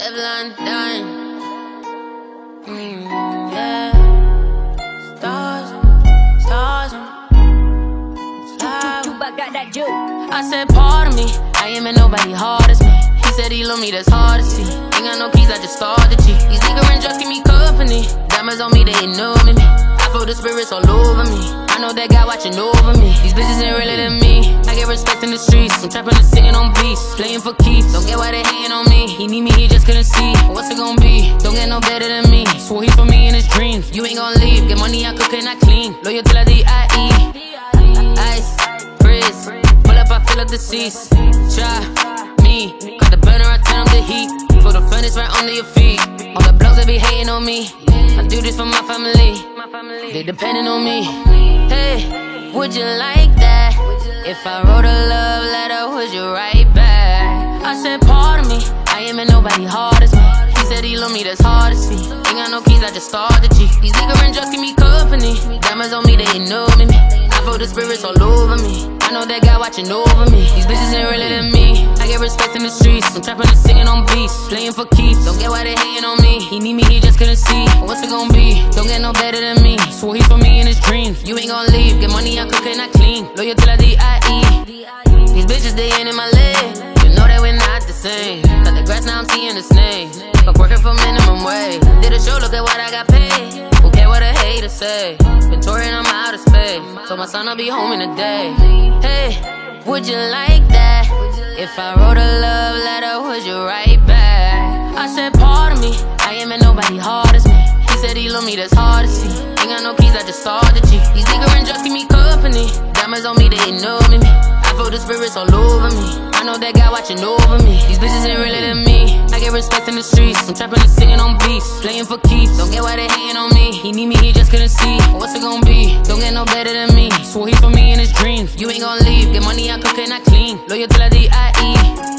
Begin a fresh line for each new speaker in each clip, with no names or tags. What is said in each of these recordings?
Teflon done. Yeah. Stars, stars. I said, pardon me, I ain't met nobody hard as me. He said he love me, that's hard to see. Ain't got no keys, I just started G. These niggas and just give me company. Diamonds on me, they ignore me. I feel the spirits all over me. I know that guy watching over me. These bitches ain't realer than me. I get respect in the streets. I'm trapping and singing on beats, playing for keeps. Don't get why they hating on me. He need me, he just couldn't see. What's it gonna be? Don't get no better than me. Swore he's for me in his dreams. You ain't gonna leave. Get money, I cook and I clean. Loyal till I D.I.E. Ice, frizz. Pull up, I fill up the seats. Try me. Got the burner, I turn up the heat. For the furnace right under your feet. All the blogs that be hating on me. I do this for my family. They depending on me. Hey, would you like that? If I wrote a love letter, would you write back? I said, pardon me, I ain't met nobody hard as me. He said he love me, that's hard to see. Ain't got no keys, I just started G. These niggas and just give me company. Diamonds on me, they ignore me. I feel the spirits all over me. I know that guy watching over me. These bitches ain't realer than me. I get respect in the streets. I'm trapping and singing on beats, playing for keeps. Don't get why they hating on me. He need me, he just couldn't see. What's it gonna be? Don't get no better than me. Swore he's for me in his dreams. You ain't gonna leave. Get money, I cook and I clean. Loyal till I D.I.E. These bitches, they ain't in my leg. You know that we're not the same. Cut the grass, now I'm seeing the snakes. I'm working for minimum wage. Did a show, look at what I got paid. Who care what a hater say? Been touring, I'm out of space. Told my son I'll be home in a day. Hey, would you like that? If I wrote a love letter, would you write back? I said, pardon me, I ain't met nobody hard as me. He said he love me, that's hard to see. Ain't got no keys, I just started G. These niggas and just give me company. Diamonds on me, they ignore me. I feel the spirits all over me. I know that guy watching over me. These bitches ain't realer than me. I get respect in the streets. I'm trapping and singing on beats, playing for keeps. Don't get why they hating on me. He need me, he just couldn't see. What's it gonna be? Don't get no better than me. Swore he's for me in his dreams. You ain't gonna leave. Get money, I cook and I clean. Loyal till I D.I.E.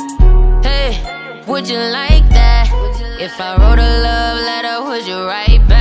Hey, would you like that? If I wrote a love letter, would you write back?